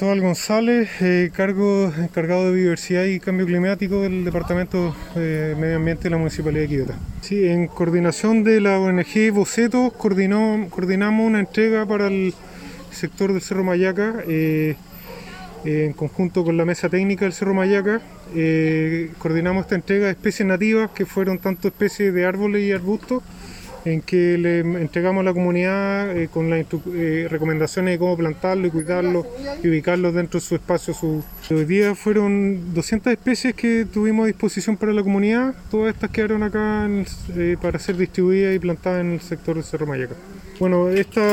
Cristóbal González, encargado de biodiversidad y cambio climático del Departamento de Medio Ambiente de la Municipalidad de Quillota. Sí, en coordinación de la ONG Bocetos coordinamos una entrega para el sector del Cerro Mayaca, en conjunto con la mesa técnica del Cerro Mayaca. Coordinamos esta entrega de especies nativas, que fueron tanto especies de árboles y arbustos, en que le entregamos a la comunidad con las recomendaciones de cómo plantarlo y cuidarlo y ubicarlo dentro de su espacio. Hoy día fueron 200 especies que tuvimos a disposición para la comunidad. Todas estas quedaron acá para ser distribuidas y plantadas en el sector del Cerro Mayaca. Bueno,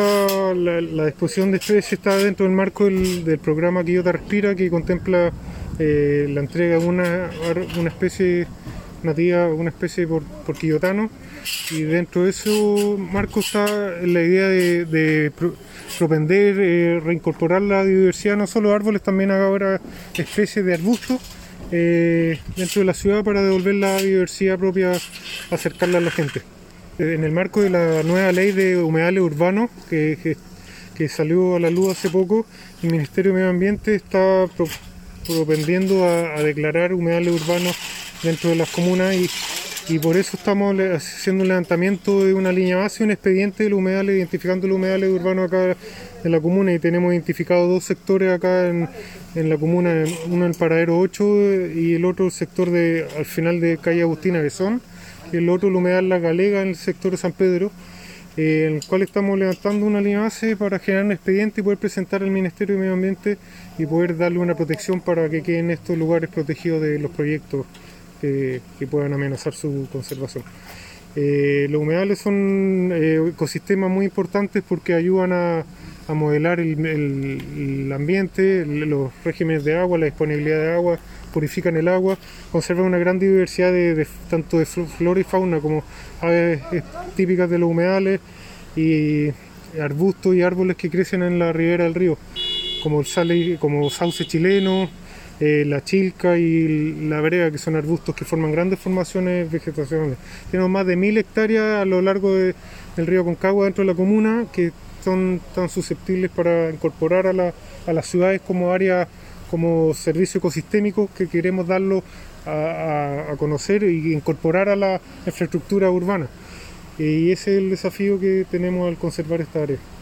la disposición de especies está dentro del marco del programa Quillota Respira, que contempla la entrega de una especie nativa, una especie por quillotano. Y dentro de ese marco está la idea de propender, reincorporar la biodiversidad, no solo árboles, también ahora especies de arbustos dentro de la ciudad, para devolver la biodiversidad propia, acercarla a la gente. En el marco de la nueva ley de humedales urbanos que salió a la luz hace poco, el Ministerio de Medio Ambiente está propendiendo a declarar humedales urbanos dentro de las comunas, y por eso estamos haciendo un levantamiento de una línea base, un expediente de los humedales, identificando los humedales urbanos acá en la comuna, y tenemos identificados 2 sectores acá en la comuna, uno en el Paradero 8 y el otro el sector al final de calle Agustina Besón, y el otro el humedal La Galega en el sector de San Pedro, en el cual estamos levantando una línea base para generar un expediente y poder presentar al Ministerio de Medio Ambiente y poder darle una protección para que queden estos lugares protegidos de los proyectos que puedan amenazar su conservación. Los humedales son ecosistemas muy importantes porque ayudan a modelar el ambiente, los regímenes de agua, la disponibilidad de agua, purifican el agua, conservan una gran diversidad tanto de flora y fauna como aves típicas de los humedales, y arbustos y árboles que crecen en la ribera del río, como sauce chileno, la chilca y la brea, que son arbustos que forman grandes formaciones vegetacionales. Tenemos más de 1000 hectáreas a lo largo del río Aconcagua dentro de la comuna, que son tan susceptibles para incorporar a las ciudades como áreas, como servicio ecosistémico, que queremos darlo a conocer y incorporar a la infraestructura urbana. Y ese es el desafío que tenemos al conservar esta área.